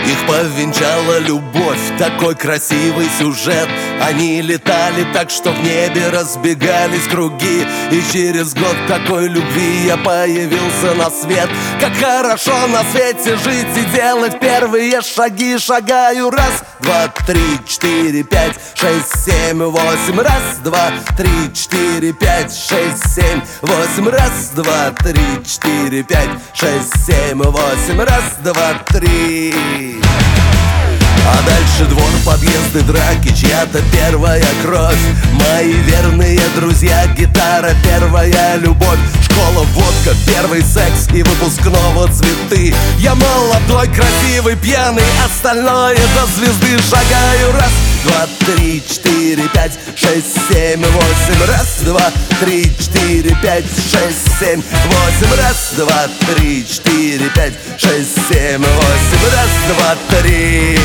Их повенчала любовь, такой красивый сюжет. Они летали так, что в небе разбегались круги. И через год такой любви я появился на свет. Как хорошо на свете жить и делать первые шаги. Шагаю раз, два, три, четыре, пять, шесть, семь, восемь. Раз, два, три, четыре, пять, шесть, семь, восемь. Раз, два, три, четыре, пять, шесть, семь, восемь. Раз, два, три. А дальше двор, подъезды, драки, чья-то первая кровь. Мои верные друзья, гитара, первая любовь. Школа, водка, первый секс и выпускного цветы. Я молодой, красивый, пьяный, остальное до звезды. Шагаю раз, два, три, четыре, пять, шесть, семь, восемь. Раз, два, три, четыре, пять, шесть, семь, восемь. Раз, два, три, четыре, пять, шесть, семь, восемь. Раз, два, три.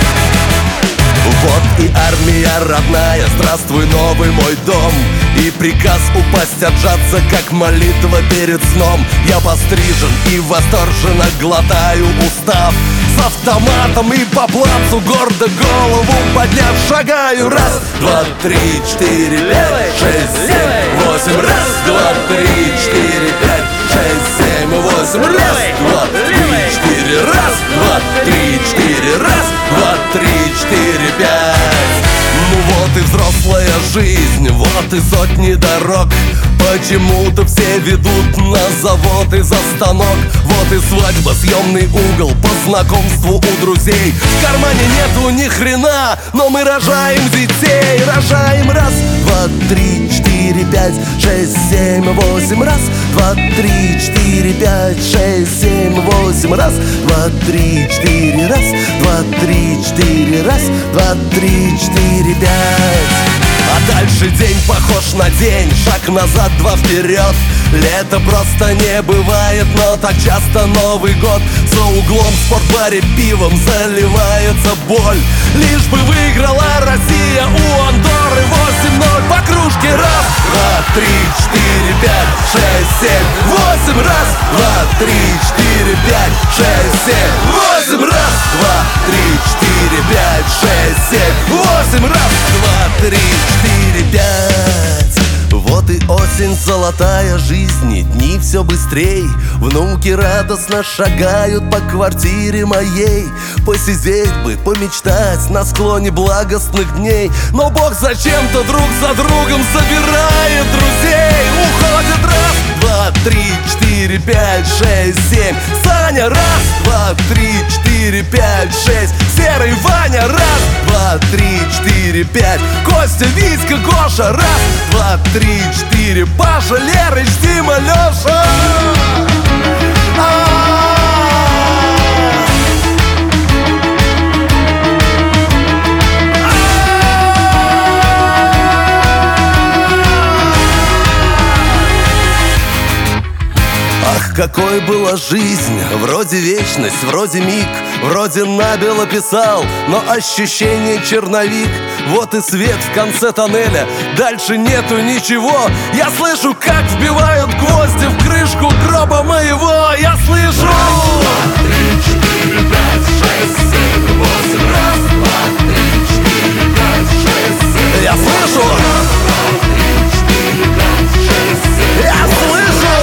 Вот и армия родная, здравствуй, новый мой дом. И приказ упасть, отжаться, как молитва перед сном. Я пострижен и восторженно глотаю устав. С автоматом и по плацу, гордо голову подняв, шагаю. Раз, два, три, четыре, пять, шесть, семь, восемь. Раз, два, три, четыре, пять, шесть, семь, восемь. Раз, два, три, четыре. Раз, два, три, четыре. Раз, два, три, четыре, пять. Ну вот и взрослая жизнь, вот и сотни дорог. Почему-то все ведут на завод и за станок. Вот и свадьба, съемный угол, по знакомству у друзей. В кармане нету ни хрена, но мы рожаем детей. Рожаем раз, два, три, четыре, пять, шесть, семь, восемь. Раз, два, три, четыре, пять, шесть, семь, восемь. Раз, два, три, четыре. Раз, два, три, четыре. Раз, два, три, четыре, пять. А дальше день похож на день, шаг назад, два вперед. Лето просто не бывает, но так часто Новый год. За углом в спортбаре пивом заливается боль. Лишь бы выиграла Россия у Андорры 8-0 по кружке. Раз, два, три, четыре, пять, шесть, семь, восемь. Раз, два, три, четыре, пять, шесть, семь, восемь. Раз, два, три, четыре, пять, шесть, семь, восемь. Раз, два, три, четыре, пять. Вот и осень, золотая жизни, дни все быстрей. Внуки радостно шагают по квартире моей. Посидеть бы, помечтать на склоне благостных дней. Но Бог зачем-то друг за другом собирает друзей. Уходит раз, два, три, четыре, пять, шесть, семь. Саня, раз, два, три, четыре, пять, шесть. Серый Ваня, раз, два, три, четыре, пять. Костя, Витька, Гоша, раз, два, три, четыре. Паша, Лерыч, Дима, Леша. Ах, какой была жизнь, вроде вечность, вроде миг, вроде набело писал, но ощущение черновик. Вот и свет в конце тоннеля, дальше нету ничего. Я слышу, как вбивают гвозди в крышку гроба моего. Я слышу. Раз, два, три, четыре, пять, шесть, семь, восемь. Раз, два, три, четыре, пять, шесть, семь. Я слышу. Раз, два, три, четыре, пять, шесть, семь. Я слышу.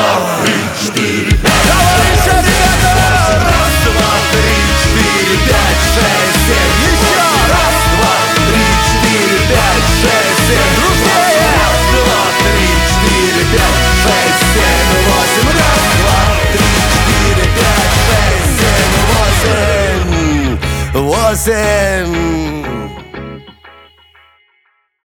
Давай еще, ребята! Раз, два, три, четыре, пять, шесть, семь. Еще! Раз, два, три, четыре, пять, шесть, семь. Дружнее! Раз, два, три, четыре, пять, шесть, семь, восемь. Раз, два, три, четыре, пять, шесть, семь, восемь. Восемь.